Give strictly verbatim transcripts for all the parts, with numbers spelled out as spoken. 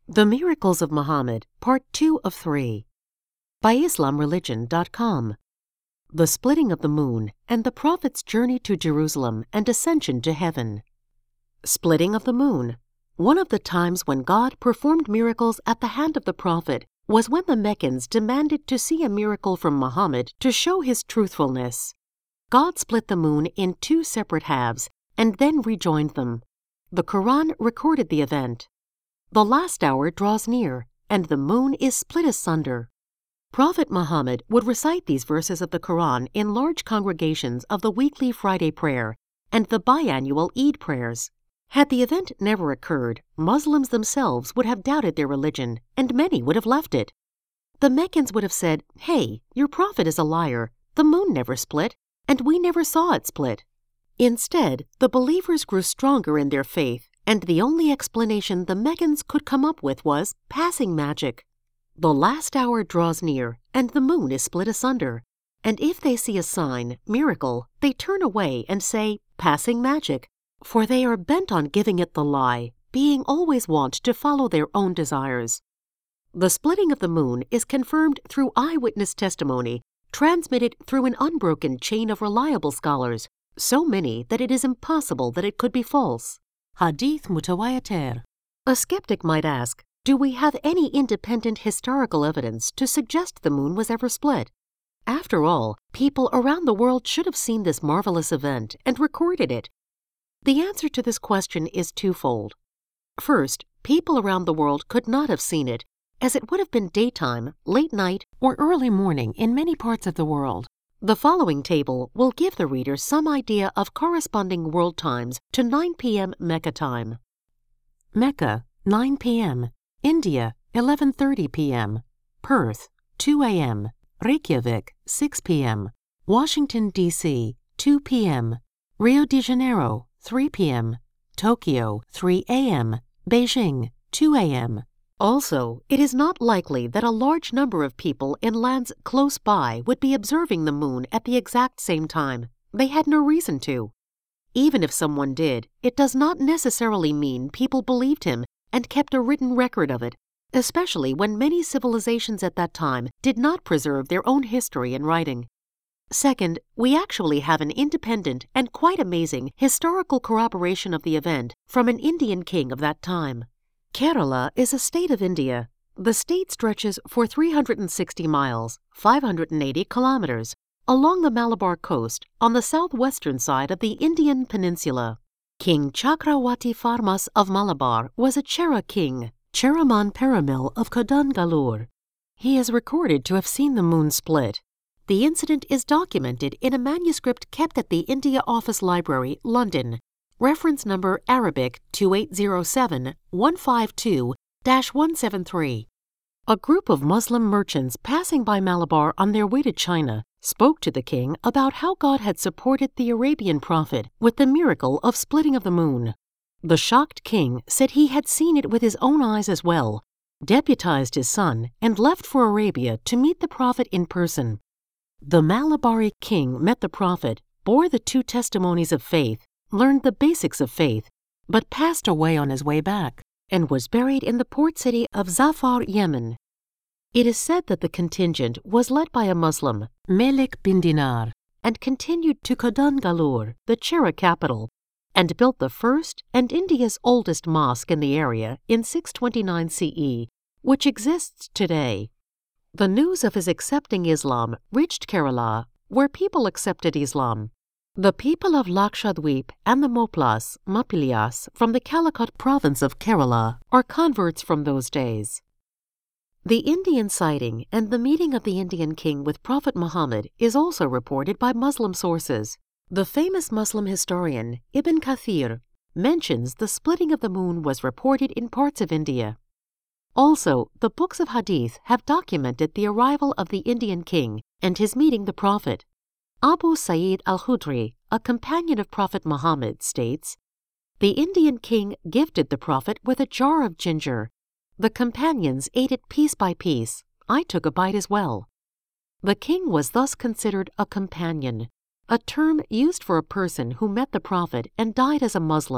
The Miracles of Muhammad, Part two of three, by Islam Religion dot com. The Splitting of the Moon and the Prophet's Journey to Jerusalem and Ascension to Heaven. Splitting of the Moon. One of the times when God performed miracles at the hand of the Prophet was when the Meccans demanded to see a miracle from Muhammad to show his truthfulness. God split the moon in two separate halves and then rejoined them. The Quran recorded the event. The last hour draws near, and the moon is split asunder. Prophet Muhammad would recite these verses of the Quran in large congregations of the weekly Friday prayer and the biannual Eid prayers. Had the event never occurred, Muslims themselves would have doubted their religion, and many would have left it. The Meccans would have said, "Hey, your prophet is a liar. The moon never split, and we never saw it split." Instead, the believers grew stronger in their faith, and the only explanation the Meccans could come up with was passing magic. The last hour draws near, and the moon is split asunder. And if they see a sign, miracle, they turn away and say, "Passing magic," for they are bent on giving it the lie, being always wont to follow their own desires. The splitting of the moon is confirmed through eyewitness testimony, transmitted through an unbroken chain of reliable scholars, so many that it is impossible that it could be false. Hadith Mutawatir. A skeptic might ask, do we have any independent historical evidence to suggest the moon was ever split? After all, people around the world should have seen this marvelous event and recorded it. The answer to this question is twofold. First, people around the world could not have seen it, as it would have been daytime, late night, or early morning in many parts of the world. The following table will give the reader some idea of corresponding world times to nine p m Mecca time. Mecca, nine p m India, eleven thirty p m Perth, two a m Reykjavik, six p m Washington, D C, two p m Rio de Janeiro, three p m Tokyo, three a m Beijing, two a m Also, it is not likely that a large number of people in lands close by would be observing the moon at the exact same time. They had no reason to. Even if someone did, it does not necessarily mean people believed him and kept a written record of it, especially when many civilizations at that time did not preserve their own history in writing. Second, we actually have an independent and quite amazing historical corroboration of the event from an Indian king of that time. Kerala is a state of India. The state stretches for three hundred sixty miles, five hundred eighty kilometers, along the Malabar coast on the southwestern side of the Indian peninsula. King Chakrawati Farmas of Malabar was a Chera king, Cheraman Peramil of Kodungallur. He is recorded to have seen the moon split. The incident is documented in a manuscript kept at the India Office Library, London. Reference number Arabic two eight zero seven one five two dash one seven three. A group of Muslim merchants passing by Malabar on their way to China spoke to the king about how God had supported the Arabian prophet with the miracle of splitting of the moon. The shocked king said he had seen it with his own eyes as well, deputized his son, and left for Arabia to meet the prophet in person. The Malabari king met the prophet, bore the two testimonies of faith, learned the basics of faith, but passed away on his way back and was buried in the port city of Zafar, Yemen. It is said that the contingent was led by a Muslim, Malik bin Dinar, and continued to Kodungallur, the Chera capital, and built the first and India's oldest mosque in the area in six twenty-nine C E, which exists today. The news of his accepting Islam reached Kerala, where people accepted Islam. The people of Lakshadweep and the Moplas, Mapilias, from the Calicut province of Kerala are converts from those days. The Indian sighting and the meeting of the Indian king with Prophet Muhammad is also reported by Muslim sources. The famous Muslim historian Ibn Kathir mentions the splitting of the moon was reported in parts of India. Also, the books of Hadith have documented the arrival of the Indian king and his meeting the Prophet. Abu Sa'id al-Khudri, a companion of Prophet Muhammad, states, "The Indian king gifted the Prophet with a jar of ginger. The companions ate it piece by piece. I took a bite as well." The king was thus considered a companion, a term used for a person who met the Prophet and died as a Muslim.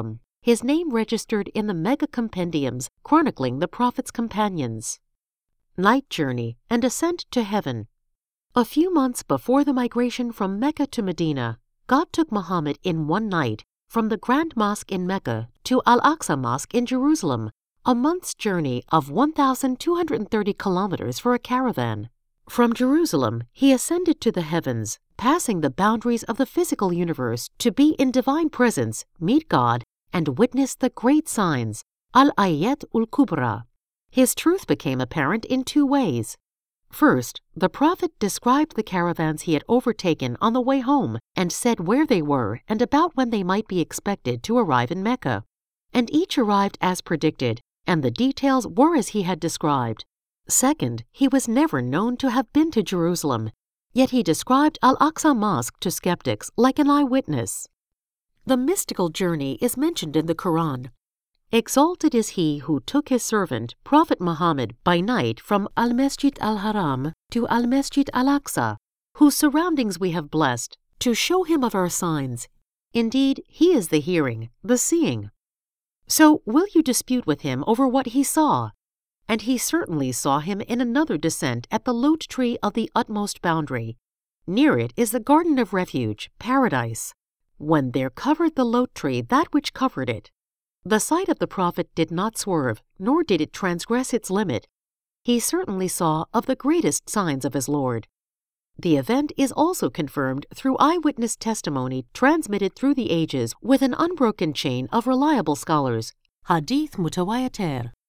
his name registered in the mega compendiums chronicling the Prophet's companions. Night journey and ascent to heaven. A few months before the migration from Mecca to Medina, God took Muhammad in one night from the Grand Mosque in Mecca to Al-Aqsa Mosque in Jerusalem, a month's journey of one thousand two hundred thirty kilometers for a caravan. From Jerusalem, he ascended to the heavens, passing the boundaries of the physical universe to be in divine presence, meet God, and witness the great signs, Al-Ayat ul-Kubra. His truth became apparent in two ways. First, the Prophet described the caravans he had overtaken on the way home and said where they were and about when they might be expected to arrive in Mecca. And each arrived as predicted, and the details were as he had described. Second, he was never known to have been to Jerusalem, yet he described Al-Aqsa Mosque to skeptics like an eyewitness. The mystical journey is mentioned in the Quran. Exalted is he who took his servant, Prophet Muhammad, by night from Al-Masjid al-Haram to Al-Masjid al-Aqsa, whose surroundings we have blessed, to show him of our signs. Indeed, he is the hearing, the seeing. So will you dispute with him over what he saw? And he certainly saw him in another descent at the Lot tree of the utmost boundary. Near it is the garden of refuge, paradise. When there covered the Lot tree that which covered it. The sight of the Prophet did not swerve, nor did it transgress its limit. He certainly saw of the greatest signs of his Lord. The event is also confirmed through eyewitness testimony transmitted through the ages with an unbroken chain of reliable scholars. Hadith Mutawatir.